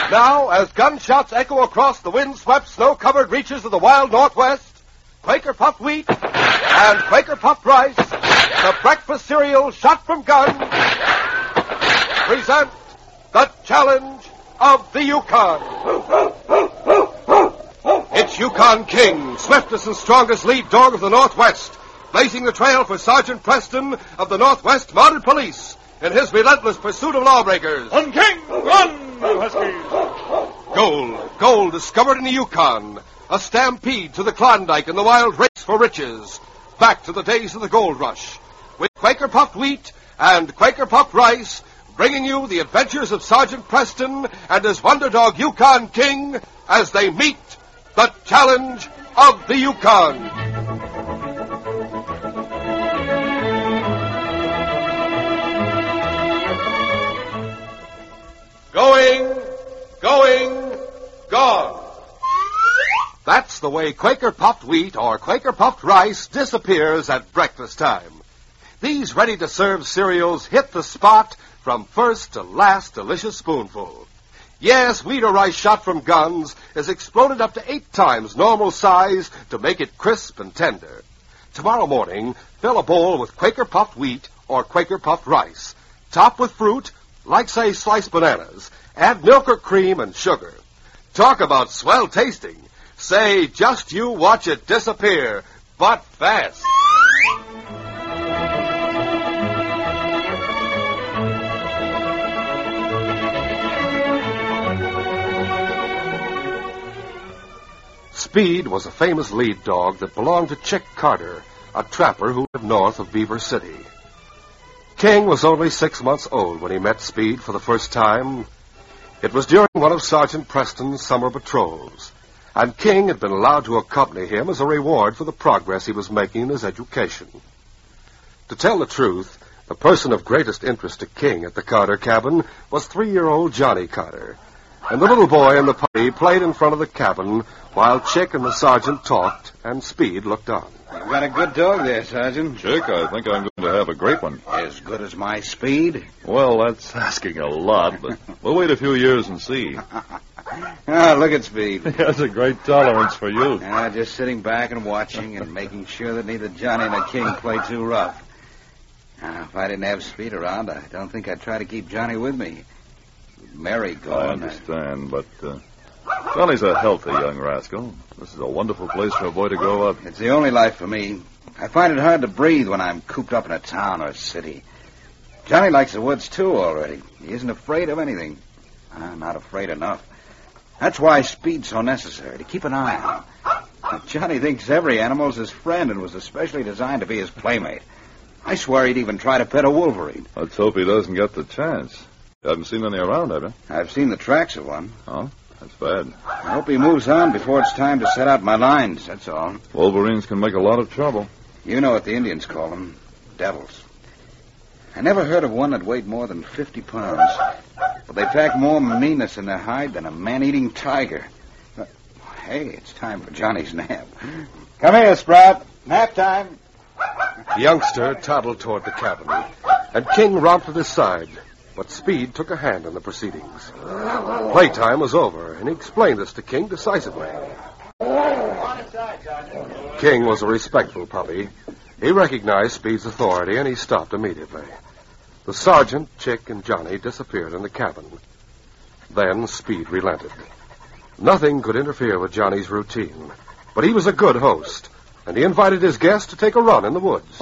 Now, as gunshots echo across the wind-swept, snow-covered reaches of the wild Northwest, Quaker Puffed Wheat and Quaker Puffed Rice, the breakfast cereal shot from guns, present the challenge of the Yukon. It's Yukon King, swiftest and strongest lead dog of the Northwest, blazing the trail for Sergeant Preston of the Northwest Mounted Police in his relentless pursuit of lawbreakers. On, King! Run, you huskies! Gold discovered in the Yukon. A stampede to the Klondike and the wild race for riches. Back to the days of the gold rush. With Quaker Puffed Wheat and Quaker Puffed Rice, bringing you the adventures of Sergeant Preston and his wonder dog Yukon King as they meet the challenge of the Yukon. Gone. That's the way Quaker Puffed Wheat or Quaker Puffed Rice disappears at breakfast time. These ready-to-serve cereals hit the spot from first to last delicious spoonful. Yes, wheat or rice shot from guns is exploded up to 8 times normal size to make it crisp and tender. Tomorrow morning, fill a bowl with Quaker Puffed Wheat or Quaker Puffed Rice. Top with fruit, like, say, sliced bananas. Add milk or cream and sugar. Talk about swell tasting. Say, just you watch it disappear, but fast. Speed was a famous lead dog that belonged to Chick Carter, a trapper who lived north of Beaver City. King was only 6 months old when he met Speed for the first time. It was during one of Sergeant Preston's summer patrols, and King had been allowed to accompany him as a reward for the progress he was making in his education. To tell the truth, the person of greatest interest to King at the Carter cabin was 3-year-old Johnny Carter, and the little boy and the puppy played in front of the cabin while Chick and the sergeant talked and Speed looked on. You've got a good dog there, Sergeant. Chick, I think I'm going to have a great one. As good as my Speed? Well, that's asking a lot, but we'll wait a few years and see. Look at Speed. He has a great tolerance for you. Just sitting back and watching and making sure that neither Johnny nor King play too rough. If I didn't have Speed around, I don't think I'd try to keep Johnny with me. Mary gone. I understand, but Johnny's a healthy young rascal. This is a wonderful place for a boy to grow up. It's the only life for me. I find it hard to breathe when I'm cooped up in a town or a city. Johnny likes the woods, too, already. He isn't afraid of anything. Not afraid enough. That's why Speed's so necessary, to keep an eye on him. Johnny thinks every animal's his friend and was especially designed to be his playmate. I swear he'd even try to pet a wolverine. Let's hope he doesn't get the chance. You haven't seen any around, have you? I've seen the tracks of one. Oh, that's bad. I hope he moves on before it's time to set out my lines, that's all. Wolverines can make a lot of trouble. You know what the Indians call them. Devils. I never heard of one that weighed more than 50 pounds. But they pack more meanness in their hide than a man-eating tiger. Hey, it's time for Johnny's nap. Come here, Sprout. Nap time. The youngster toddled toward the cabin, and King romped at his side. But Speed took a hand in the proceedings. Playtime was over, and he explained this to King decisively. King was a respectful puppy. He recognized Speed's authority, and he stopped immediately. The sergeant, Chick, and Johnny disappeared in the cabin. Then Speed relented. Nothing could interfere with Johnny's routine, but he was a good host, and he invited his guests to take a run in the woods.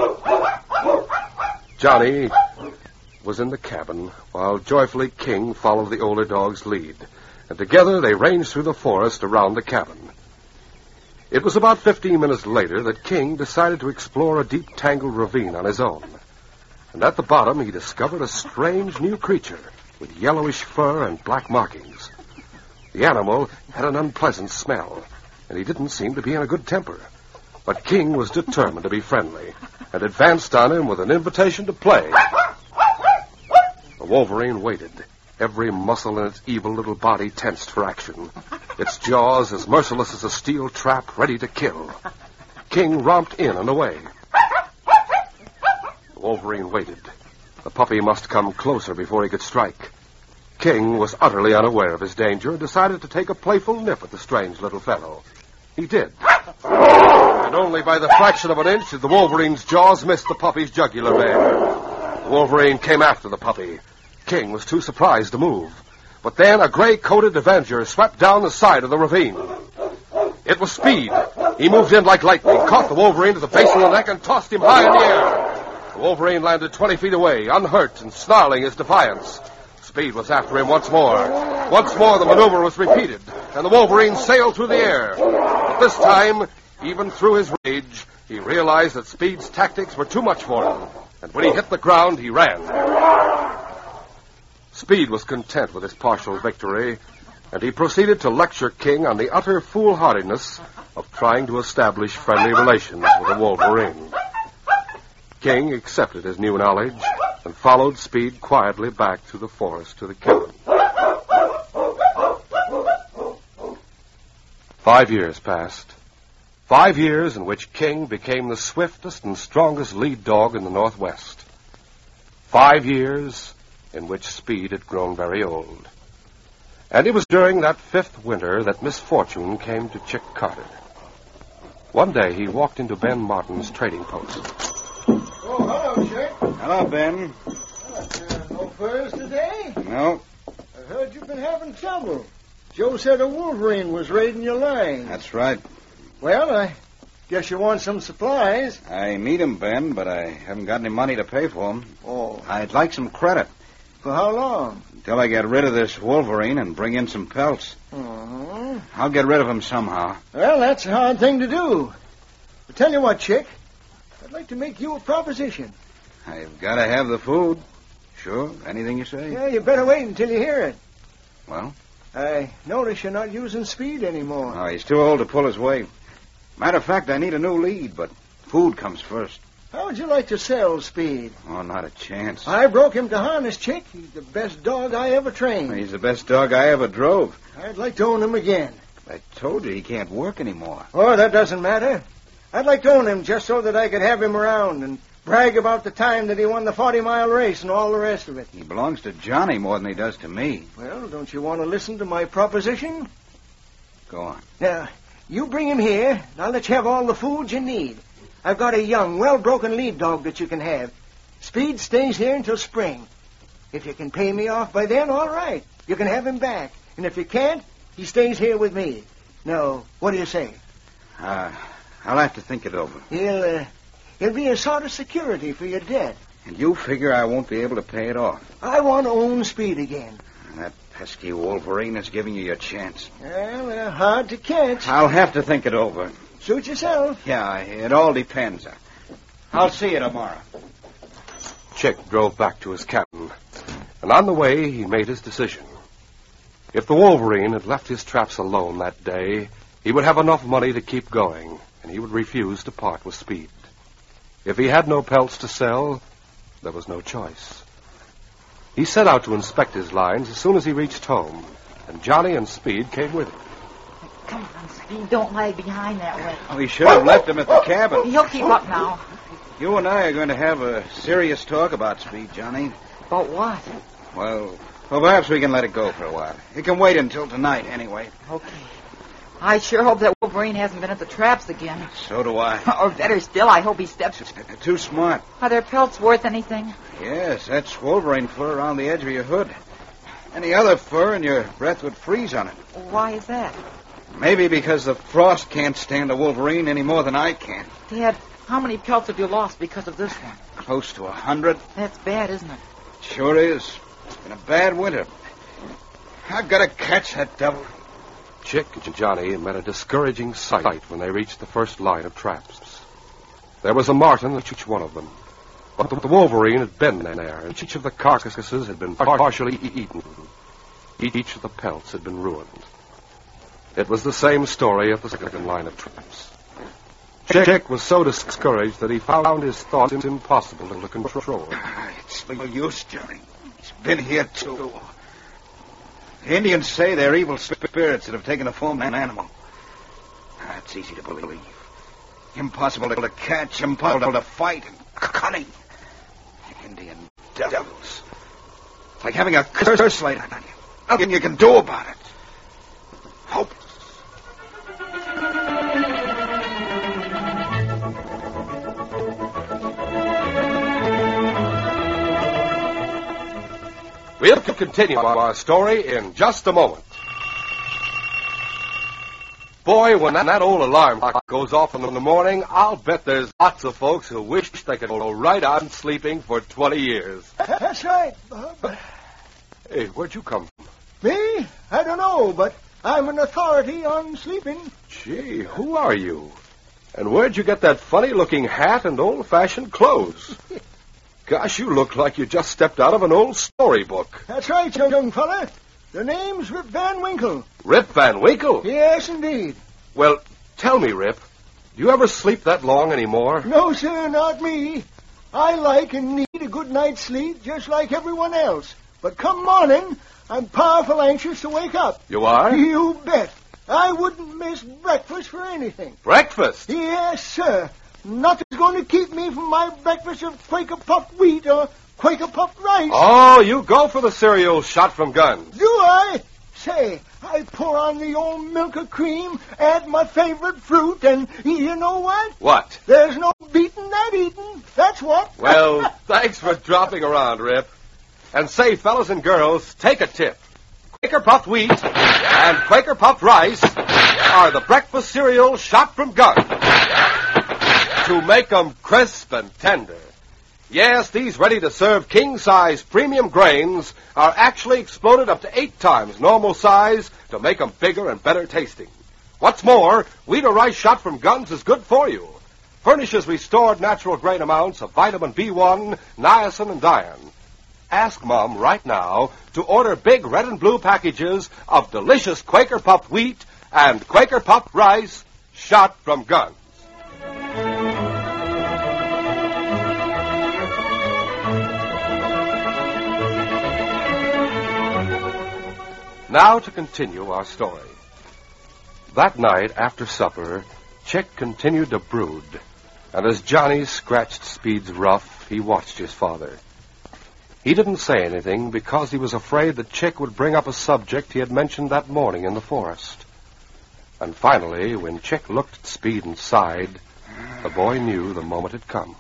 Johnny was in the cabin, while joyfully King followed the older dog's lead, and together they ranged through the forest around the cabin. It was about 15 minutes later that King decided to explore a deep tangled ravine on his own. And at the bottom he discovered a strange new creature with yellowish fur and black markings. The animal had an unpleasant smell, and he didn't seem to be in a good temper. But King was determined to be friendly, and advanced on him with an invitation to play. The wolverine waited, every muscle in its evil little body tensed for action, its jaws as merciless as a steel trap ready to kill. King romped in and away. The wolverine waited. The puppy must come closer before he could strike. King was utterly unaware of his danger and decided to take a playful nip at the strange little fellow. He did. And only by the fraction of an inch did the Wolverine's jaws miss the puppy's jugular vein. The Wolverine came after the puppy. King was too surprised to move. But then a gray-coated Avenger swept down the side of the ravine. It was Speed. He moved in like lightning, caught the Wolverine to the base of the neck, and tossed him high in the air. The Wolverine landed 20 feet away, unhurt and snarling his defiance. Speed was after him once more. Once more the maneuver was repeated, and the Wolverine sailed through the air. But this time, even through his rage, he realized that Speed's tactics were too much for him, and when he hit the ground, he ran. Speed was content with his partial victory, and he proceeded to lecture King on the utter foolhardiness of trying to establish friendly relations with a Wolverine. King accepted his new knowledge and followed Speed quietly back through the forest to the cabin. 5 years passed. 5 years in which King became the swiftest and strongest lead dog in the Northwest. 5 years in which Speed had grown very old. And it was during that 5th winter that misfortune came to Chick Carter. One day he walked into Ben Martin's trading post. Oh, hello, Chick. Hello, Ben. No furs today? No, I heard you've been having trouble. Joe said a Wolverine was raiding your line. that's right. Well, I guess you want some supplies. I need 'em, Ben, but I haven't got any money to pay for 'em. Oh. I'd like some credit For how long? until I get rid of this Wolverine and bring in some pelts. Uh-huh. I'll get rid of him somehow. Well, that's a hard thing to do. But tell you what, Chick. I'd like to make you a proposition. I've got to have the food. Sure, anything you say. Yeah, you better wait until you hear it. Well? I notice you're not using Speed anymore. Oh, he's too old to pull his weight. Matter of fact, I need a new lead, but food comes first. How would you like to sell Speed? Oh, not a chance. I broke him to harness, Chick. He's the best dog I ever trained. He's the best dog I ever drove. I'd like to own him again. I told you he can't work anymore. Oh, that doesn't matter. I'd like to own him just so that I could have him around and brag about the time that he won the 40-mile race and all the rest of it. He belongs to Johnny more than he does to me. Well, don't you want to listen to my proposition? Go on. Now, you bring him here, and I'll let you have all the food you need. I've got a young, well-broken lead dog that you can have. Speed stays here until spring. If you can pay me off by then, all right. You can have him back. And if you can't, he stays here with me. Now, what do you say? I'll have to think it over. He'll be a sort of security for your debt. And you figure I won't be able to pay it off. I want to own Speed again. That pesky Wolverine is giving you your chance. Well, they're hard to catch. I'll have to think it over. Suit yourself. Yeah, it all depends. I'll see you tomorrow. Chick drove back to his cabin, and on the way he made his decision. If the Wolverine had left his traps alone that day, he would have enough money to keep going, and he would refuse to part with Speed. If he had no pelts to sell, there was no choice. He set out to inspect his lines as soon as he reached home, and Johnny and Speed came with him. Come on, Speed, don't lag behind that way. We should have left him at the cabin. He'll keep up now. You and I are going to have a serious talk about Speed, Johnny. About what? Well, perhaps we can let it go for a while. It can wait until tonight, anyway. Okay. I sure hope that Wolverine hasn't been at the traps again. So do I. Or better still, I hope he steps... Too smart. Are their pelts worth anything? Yes, that's Wolverine fur around the edge of your hood. Any other fur and your breath would freeze on it. Why is that? Maybe because the frost can't stand a Wolverine any more than I can. Dad, how many pelts have you lost because of this one? Close to 100. That's bad, isn't it? Sure is. It's been a bad winter. I've got to catch that devil. Chick and Johnny met a discouraging sight when they reached the first line of traps. There was a marten in each one of them. But the Wolverine had been there, and each of the carcasses had been partially eaten. Each of the pelts had been ruined. It was the same story at the second line of traps. Chick was so discouraged that he found his thoughts impossible to control. It's no use, Johnny. He's been here, too. The Indians say they're evil spirits that have taken the form of an animal. That's easy to believe. Impossible to catch, impossible to fight, and cunning. Indian devils. It's like having a curse laid on you. Nothing you can do about it. Hope. We'll continue our story in just a moment. Boy, when that old alarm clock goes off in the morning, I'll bet there's lots of folks who wish they could go right on sleeping for 20 years. That's right, Bob. Hey, where'd you come from? Me? I don't know, but I'm an authority on sleeping. Gee, who are you? And where'd you get that funny-looking hat and old-fashioned clothes? Gosh, you look like you just stepped out of an old storybook. That's right, young fella. The name's Rip Van Winkle. Rip Van Winkle? Yes, indeed. Well, tell me, Rip, do you ever sleep that long anymore? No, sir, not me. I like and need a good night's sleep just like everyone else. But come morning, I'm powerful anxious to wake up. You are? You bet. I wouldn't miss breakfast for anything. Breakfast? Yes, sir. Nothing's going to keep me from my breakfast of Quaker puffed wheat or Quaker puffed rice. Oh, you go for the cereal shot from guns. Do I? Say, I pour on the old milk of cream, add my favorite fruit, and you know what? What? There's no beating that eating. That's what. Well, thanks for dropping around, Rip. And say, fellas and girls, take a tip. Quaker puffed wheat and Quaker puffed rice are the breakfast cereal shot from guns to make 'em crisp and tender. Yes, these ready-to-serve king-size premium grains are actually exploded up to 8 times normal size to make 'em bigger and better tasting. What's more, wheat or rice shot from guns is good for you. Furnishes restored natural grain amounts of vitamin B1, niacin, and iron. Ask Mom right now to order big red and blue packages of delicious Quaker puffed wheat and Quaker puffed rice shot from guns. Now to continue our story. That night, after supper, Chick continued to brood, and as Johnny scratched Speed's ruff, he watched his father. He didn't say anything because he was afraid that Chick would bring up a subject he had mentioned that morning in the forest. And finally, when Chick looked at Speed and sighed, the boy knew the moment had come.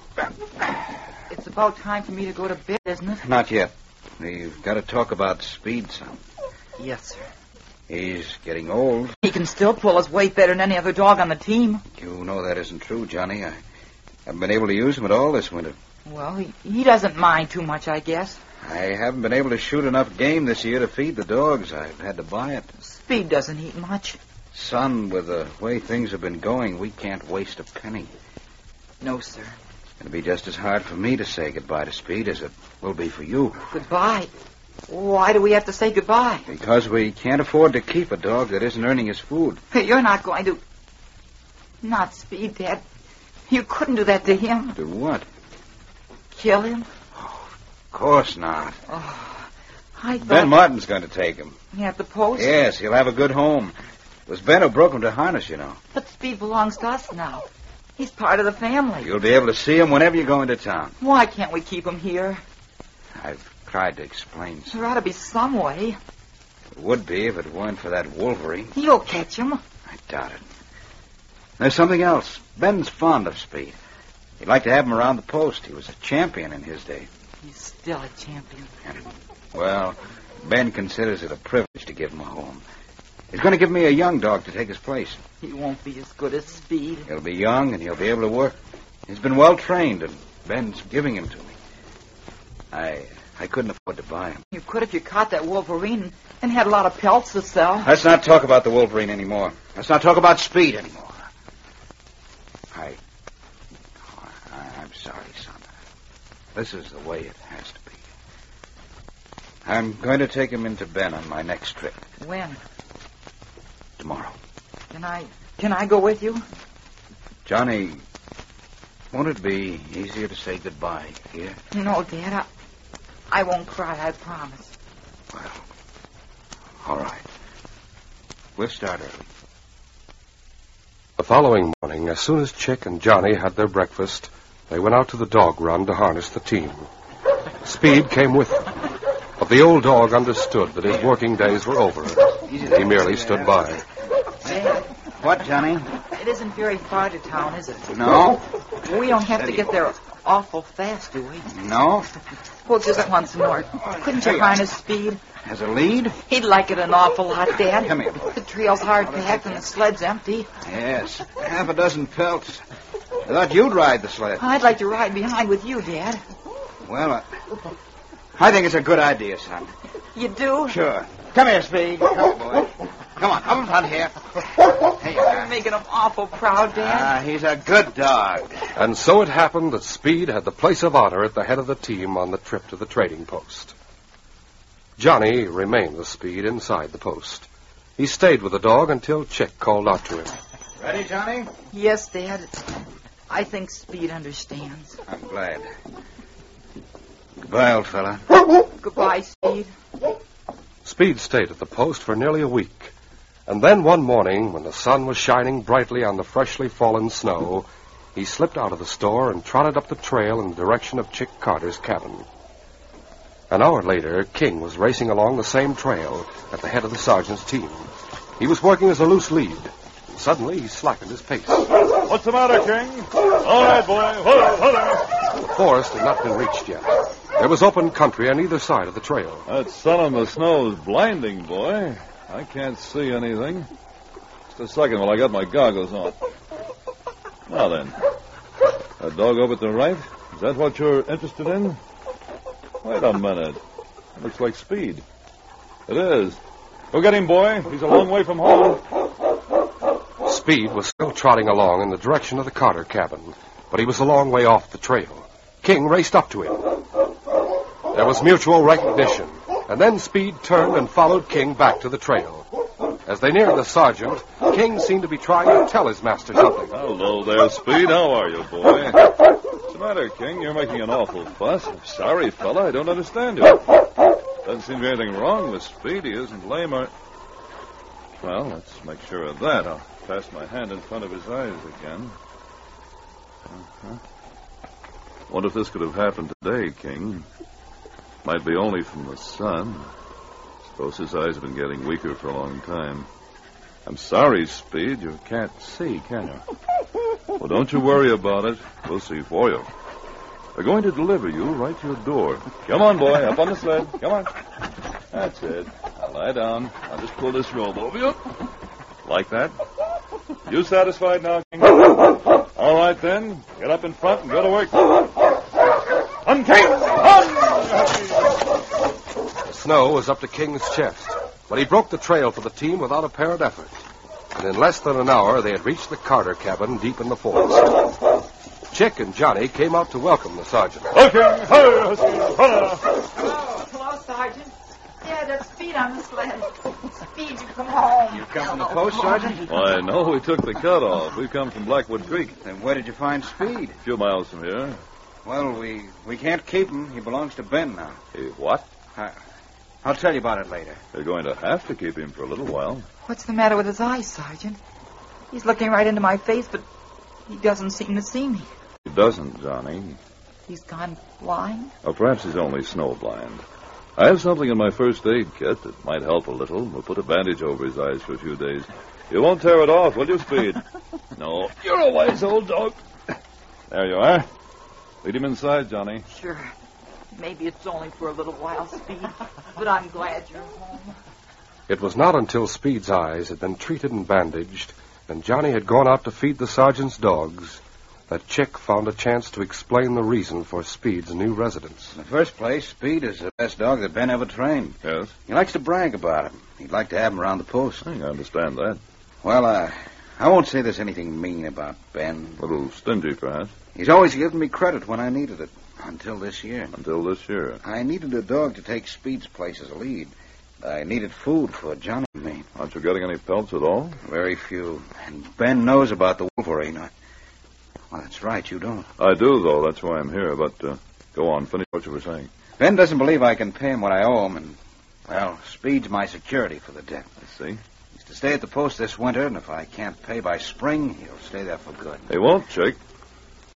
It's about time for me to go to bed, isn't it? Not yet. We've got to talk about Speed some. Yes, sir. He's getting old. He can still pull his weight better than any other dog on the team. You know that isn't true, Johnny. I haven't been able to use him at all this winter. Well, he doesn't mind too much, I guess. I haven't been able to shoot enough game this year to feed the dogs. I've had to buy it. Speed doesn't eat much. Son, with the way things have been going, we can't waste a penny. No, sir. It'll be just as hard for me to say goodbye to Speed as it will be for you. Goodbye? Why do we have to say goodbye? Because we can't afford to keep a dog that isn't earning his food. You're not going to... Not Speed, Dad. You couldn't do that to him. Do what? Kill him? Of course not. Oh, I thought... Ben Martin's going to take him. At the post? Yes, he'll have a good home. It was Ben who broke him to harness, you know. But Speed belongs to us now. He's part of the family. You'll be able to see him whenever you go into town. Why can't we keep him here? I've tried to explain. There ought to be some way. It would be if it weren't for that Wolverine. You'll catch him. I doubt it. There's something else. Ben's fond of Speed. He'd like to have him around the post. He was a champion in his day. He's still a champion. Well, Ben considers it a privilege to give him a home. He's going to give me a young dog to take his place. He won't be as good as Speed. He'll be young and he'll be able to work. He's been well trained and Ben's giving him to me. I couldn't afford to buy him. You could if you caught that Wolverine and had a lot of pelts to sell. Let's not talk about the Wolverine anymore. Let's not talk about Speed anymore. I'm sorry, son. This is the way it has to be. I'm going to take him into Ben on my next trip. When? Tomorrow. Can I go with you? Johnny, won't it be easier to say goodbye here? No, Dad. I won't cry, I promise. Well, all right. We'll start early. The following morning, as soon as Chick and Johnny had their breakfast, they went out to the dog run to harness the team. Speed came with them. But the old dog understood that his working days were over. He merely stood by. Dad, What, Johnny? it isn't very far to town, is it? No? We don't have to get there awful fast, do we? No? Well, just once more. Couldn't you harness Speed? As a lead? He'd like it an awful lot, Dad. Come here. The trail's hard packed and the sled's empty. Yes. Half a dozen pelts. I thought you'd ride the sled. I'd like to ride behind with you, Dad. Well, I think it's a good idea, son. You do? Sure. Come here, Speed. Come, boy. Come on, up in front here. Here you You're are. making him awful proud, Dad. He's a good dog. And so it happened that Speed had the place of honor at the head of the team on the trip to the trading post. Johnny remained with Speed inside the post. He stayed with the dog until Chick called out to him. Ready, Johnny? Yes, Dad. I think Speed understands. I'm glad. Goodbye, old fella. Goodbye, Speed. Speed stayed at the post for nearly a week. And then one morning, when the sun was shining brightly on the freshly fallen snow, he slipped out of the store and trotted up the trail in the direction of Chick Carter's cabin. An hour later, King was racing along the same trail at the head of the sergeant's team. He was working as a loose lead. And suddenly, he slackened his pace. What's the matter, King? All right, boy. Hold. The forest had not been reached yet. There was open country on either side of the trail. That sun on the snow is blinding, boy. I can't see anything. Just a second while I got my goggles on. Now then, that dog over at the right, is that what you're interested in? Wait a minute. Looks like Speed. It is. Go get him, boy. He's a long way from home. Speed was still trotting along in the direction of the Carter cabin, but he was a long way off the trail. King raced up to him. There was mutual recognition, and then Speed turned and followed King back to the trail. As they neared the sergeant, King seemed to be trying to tell his master something. Hello there, Speed. How are you, boy? What's the matter, King? You're making an awful fuss. Sorry, fella, I don't understand you. Doesn't seem to be anything wrong with Speed. He isn't lame or... Well, let's make sure of that. I'll pass my hand in front of his eyes again. Wonder if this could have happened today, King. Might be only from the sun. Suppose his eyes have been getting weaker for a long time. I'm sorry, Speed. You can't see, can you? Well, don't you worry about it. We'll see for you. We're going to deliver you right to your door. Come on, boy. Up on the sled. Come on. That's it. Now lie down. I'll just pull this robe over you. Like that. You satisfied now, King? All right, then. Get up in front and go to work. On, King! On! The snow was up to King's chest, but he broke the trail for the team without apparent effort. And in less than an hour, they had reached the Carter cabin deep in the forest. Chick and Johnny came out to welcome the sergeant. Okay. Hello, Sergeant. Yeah, that's Speed on the sled. Speed, you come home. You come from the post, Sergeant? Why, no, we took the cut off. We come from Blackwood Creek, Then where did you find Speed? a few miles from here. Well, we can't keep him. He belongs to Ben now. Hey, what? I'll tell you about it later. You're going to have to keep him for a little while. What's the matter with his eyes, Sergeant? He's looking right into my face, but he doesn't seem to see me. He doesn't, Johnny. He's gone blind? Or perhaps he's only snowblind. I have something in my first aid kit that might help a little. We'll put a bandage over his eyes for a few days. You won't tear it off, will you, Speed? No. You're a wise old dog. There you are. Lead him inside, Johnny. Sure. Maybe it's only for a little while, Speed, but I'm glad you're home. It was not until Speed's eyes had been treated and bandaged, and Johnny had gone out to feed the sergeant's dogs, that Chick found a chance to explain the reason for Speed's new residence. In the first place, Speed is the best dog that Ben ever trained. Yes? He likes to brag about him. He'd like to have him around the post. I understand that. Well, I won't say there's anything mean about Ben. A little stingy, perhaps. He's always given me credit when I needed it, until this year. Until this year. I needed a dog to take Speed's place as a lead. I needed food for Johnny and me. Aren't you getting any pelts at all? Very few. And Ben knows about the Wolverine. Well, that's right, you don't. I do, though. That's why I'm here. But go on. Finish what you were saying. Ben doesn't believe I can pay him what I owe him, and, well, Speed's my security for the debt. I see. He's to stay at the post this winter, and if I can't pay by spring, he'll stay there for good. He won't, Chick.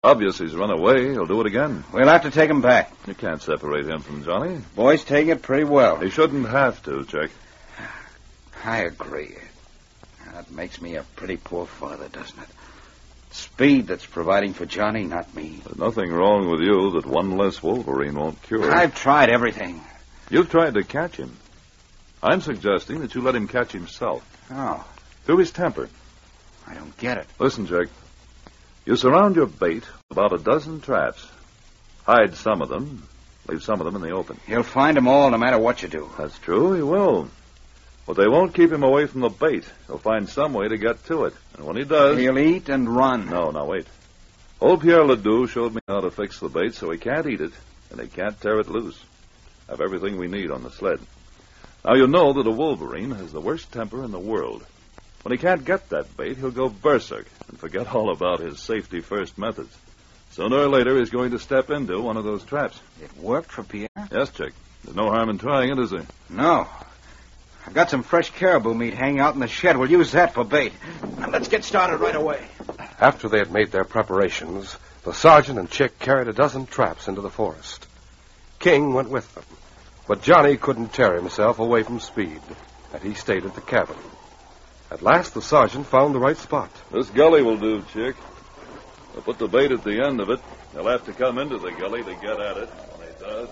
Obvious he's run away. He'll do it again. We'll have to take him back. You can't separate him from Johnny. Boy's taking it pretty well. He shouldn't have to, Chick. I agree. That makes me a pretty poor father, doesn't it? Speed that's providing for Johnny, not me. There's nothing wrong with you that one less Wolverine won't cure. I've tried everything. You've tried to catch him. I'm suggesting that you let him catch himself. Oh, Through his temper. I don't get it. Listen, Chick. You surround your bait with about a dozen traps. Hide some of them. Leave some of them in the open. He'll find them all no matter what you do. That's true, he will. But they won't keep him away from the bait. He'll find some way to get to it. And when he does... He'll eat and run. No, now wait. Old Pierre Ledoux showed me how to fix the bait so he can't eat it, and he can't tear it loose. Have everything we need on the sled. Now you know that a Wolverine has the worst temper in the world. When he can't get that bait, he'll go berserk and forget all about his safety-first methods. Sooner or later, he's going to step into one of those traps. It worked for Pierre? Yes, Chick. There's no harm in trying it, is there? No. I've got some fresh caribou meat hanging out in the shed. We'll use that for bait. Now, let's get started right away. After they had made their preparations, the sergeant and Chick carried a dozen traps into the forest. King went with them, but Johnny couldn't tear himself away from Speed, and he stayed at the cabin. At last, the sergeant found the right spot. This gully will do, Chick. We'll put the bait at the end of it. He'll have to come into the gully to get at it. When he does...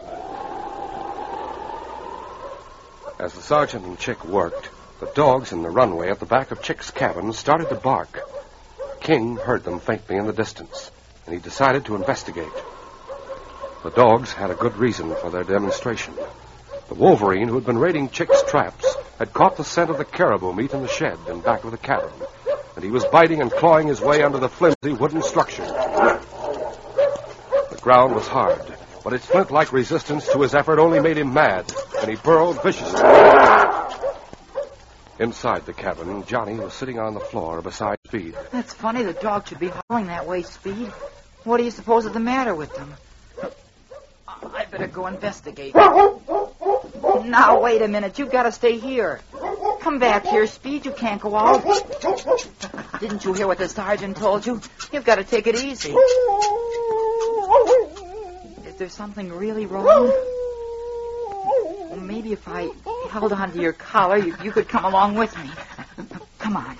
As the sergeant and Chick worked, the dogs in the runway at the back of Chick's cabin started to bark. King heard them faintly in the distance, and he decided to investigate. The dogs had a good reason for their demonstration. The Wolverine, who had been raiding Chick's traps, had caught the scent of the caribou meat in the shed in back of the cabin, and he was biting and clawing his way under the flimsy wooden structure. The ground was hard, but its flint-like resistance to his effort only made him mad, and he burrowed viciously. Inside the cabin, Johnny was sitting on the floor beside Speed. That's funny the dog should be howling that way, Speed. What do you suppose is the matter with them? I better go investigate. Now, wait a minute. You've got to stay here. Come back here, Speed. You can't go out. Didn't you hear what the sergeant told you? You've got to take it easy. Is there something really wrong? Well, maybe if I held onto your collar, you could come along with me. Come on.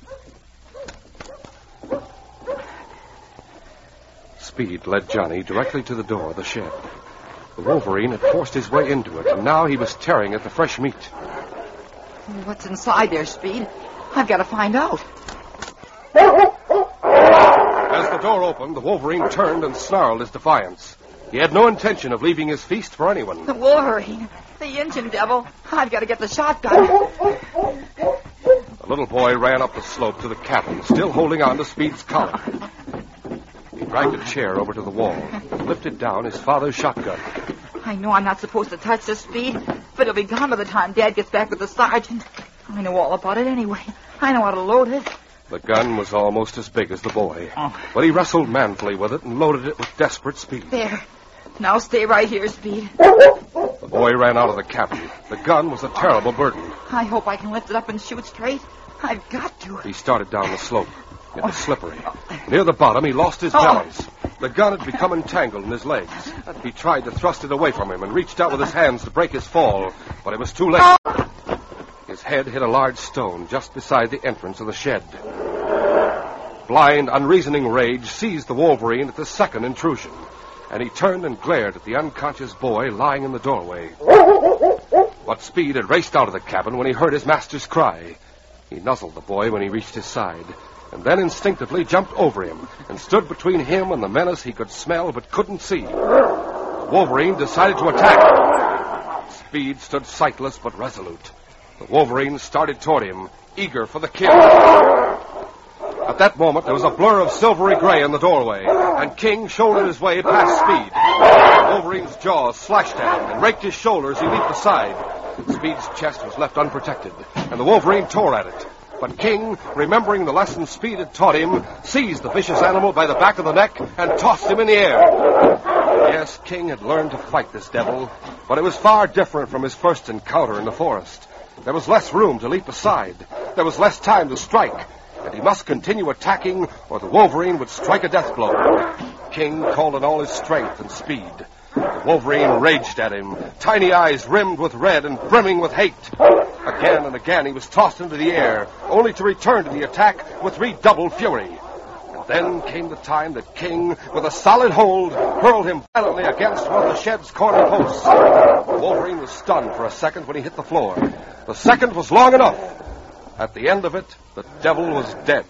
Speed led Johnny directly to the door of the shed. The Wolverine had forced his way into it, and now he was tearing at the fresh meat. What's inside there, Speed? I've got to find out. As the door opened, the Wolverine turned and snarled his defiance. He had no intention of leaving his feast for anyone. The Wolverine. The Injun devil. I've got to get the shotgun. The little boy ran up the slope to the cabin, still holding on to Speed's collar. He dragged a chair over to the wall and lifted down his father's shotgun. I know I'm not supposed to touch this, Speed, but it'll be gone by the time Dad gets back with the sergeant. I know all about it anyway. I know how to load it. The gun was almost as big as the boy, but he wrestled manfully with it and loaded it with desperate speed. There. Now stay right here, Speed. The boy ran out of the cabin. The gun was a terrible burden. I hope I can lift it up and shoot straight. I've got to. He started down the slope. It was slippery. Near the bottom, he lost his balance. The gun had become entangled in his legs. He tried to thrust it away from him and reached out with his hands to break his fall, but it was too late. His head hit a large stone just beside the entrance of the shed. Blind, unreasoning rage seized the Wolverine at the second intrusion, and he turned and glared at the unconscious boy lying in the doorway. But Speed had raced out of the cabin when he heard his master's cry. He nuzzled the boy when he reached his side, and then instinctively jumped over him and stood between him and the menace he could smell but couldn't see. The Wolverine decided to attack. Speed stood sightless but resolute. The Wolverine started toward him, eager for the kill. At that moment, there was a blur of silvery gray in the doorway, and King shouldered his way past Speed. The Wolverine's jaws slashed at him and raked his shoulders. He leaped aside. Speed's chest was left unprotected, and the Wolverine tore at it. But King, remembering the lesson Speed had taught him, seized the vicious animal by the back of the neck and tossed him in the air. Yes, King had learned to fight this devil, but it was far different from his first encounter in the forest. There was less room to leap aside. There was less time to strike. and he must continue attacking or the Wolverine would strike a death blow. King called on all his strength and speed. The Wolverine raged at him, tiny eyes rimmed with red and brimming with hate. Again and again he was tossed into the air, only to return to the attack with redoubled fury. And then came the time that King, with a solid hold, hurled him violently against one of the shed's corner posts. The Wolverine was stunned for a second when he hit the floor. The second was long enough. At the end of it, the devil was dead.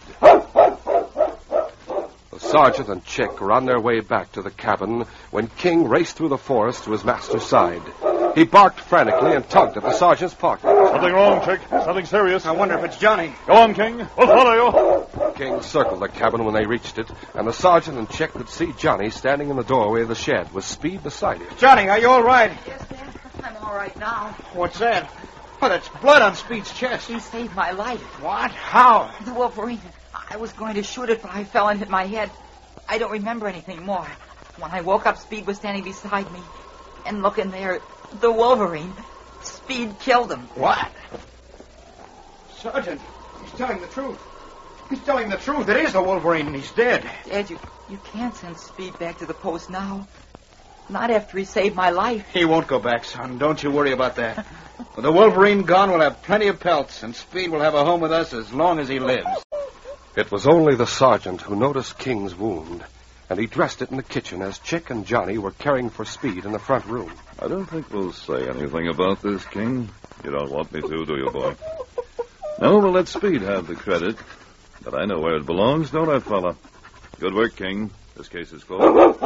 The sergeant and Chick were on their way back to the cabin when King raced through the forest to his master's side. He barked frantically and tugged at the sergeant's pocket. Something wrong, Chick. Something serious. I wonder if it's Johnny. Go on, King. We'll follow you. King circled the cabin when they reached it, and the sergeant and Chick could see Johnny standing in the doorway of the shed with Speed beside him. Johnny, are you all right? Yes, Dad. I'm all right now. What's that? Oh, that's blood on Speed's chest. He saved my life. What? How? The Wolverine. I was going to shoot it, but I fell and hit my head. I don't remember anything more. When I woke up, Speed was standing beside me. And look in there, the Wolverine. Speed killed him. What? Sergeant, he's telling the truth. He's telling the truth. It is the Wolverine, and he's dead. Dad, you can't send Speed back to the post now. Not after he saved my life. He won't go back, son. Don't you worry about that. With the Wolverine gone, we'll have plenty of pelts, and Speed will have a home with us as long as he lives. It was only the sergeant who noticed King's wound, and he dressed it in the kitchen as Chick and Johnny were caring for Speed in the front room. I don't think we'll say anything about this, King. You don't want me to, do you, boy? No, we'll let Speed have the credit. But I know where it belongs, don't I, fella? Good work, King. This case is closed.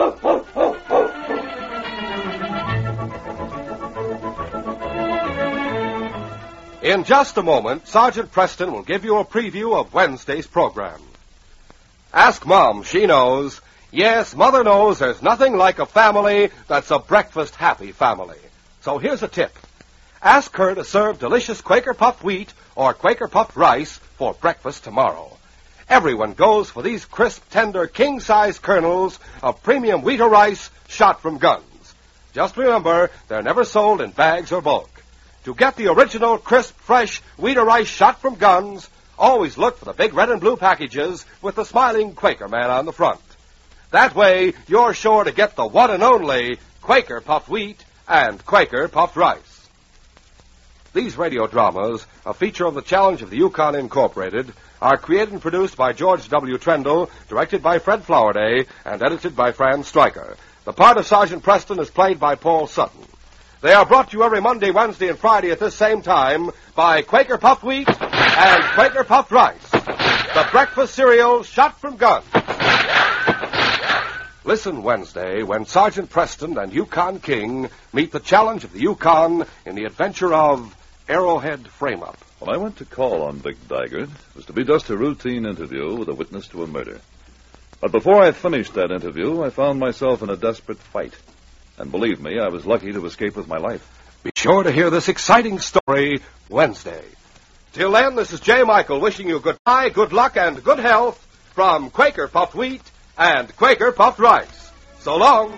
In just a moment, Sergeant Preston will give you a preview of Wednesday's program. Ask Mom, she knows. Yes, Mother knows there's nothing like a family that's a breakfast-happy family. So here's a tip. Ask her to serve delicious Quaker puffed wheat or Quaker puffed rice for breakfast tomorrow. Everyone goes for these crisp, tender, king-size kernels of premium wheat or rice shot from guns. Just remember, they're never sold in bags or bulk. To get the original, crisp, fresh wheat or rice shot from guns, always look for the big red and blue packages with the smiling Quaker man on the front. That way, you're sure to get the one and only Quaker puffed wheat and Quaker puffed rice. These radio dramas, a feature of the Challenge of the Yukon Incorporated, are created and produced by George W. Trendle, directed by Fred Flowerday, and edited by Fran Stryker. The part of Sergeant Preston is played by Paul Sutton. They are brought to you every Monday, Wednesday, and Friday at this same time by Quaker Puffed Wheat and Quaker Puffed Rice, the breakfast cereal shot from guns. Listen Wednesday when Sergeant Preston and Yukon King meet the challenge of the Yukon in the adventure of Arrowhead Frame-Up. When I went to call on Vic Daggett, it was to be just a routine interview with a witness to a murder. But before I finished that interview, I found myself in a desperate fight. And believe me, I was lucky to escape with my life. Be sure to hear this exciting story Wednesday. Till then, this is J. Michael wishing you goodbye, good luck, and good health from Quaker Puffed Wheat and Quaker Puffed Rice. So long.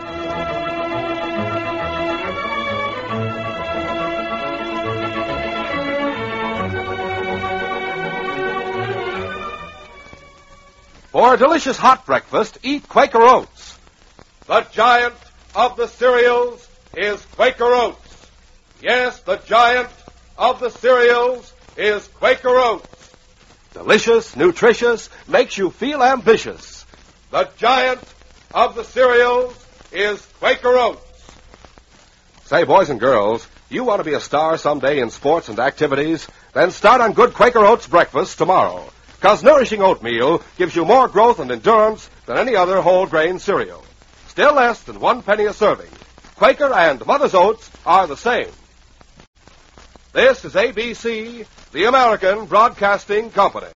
For a delicious hot breakfast, eat Quaker Oats. The giant of the cereals is Quaker Oats. Yes, the giant of the cereals is Quaker Oats. Delicious, nutritious, makes you feel ambitious. The giant of the cereals is Quaker Oats. Say, boys and girls, you want to be a star someday in sports and activities? Then start on good Quaker Oats breakfast tomorrow. Because nourishing oatmeal gives you more growth and endurance than any other whole grain cereal. Still less than 1 penny a serving. Quaker and Mother's Oats are the same. This is ABC, the American Broadcasting Company.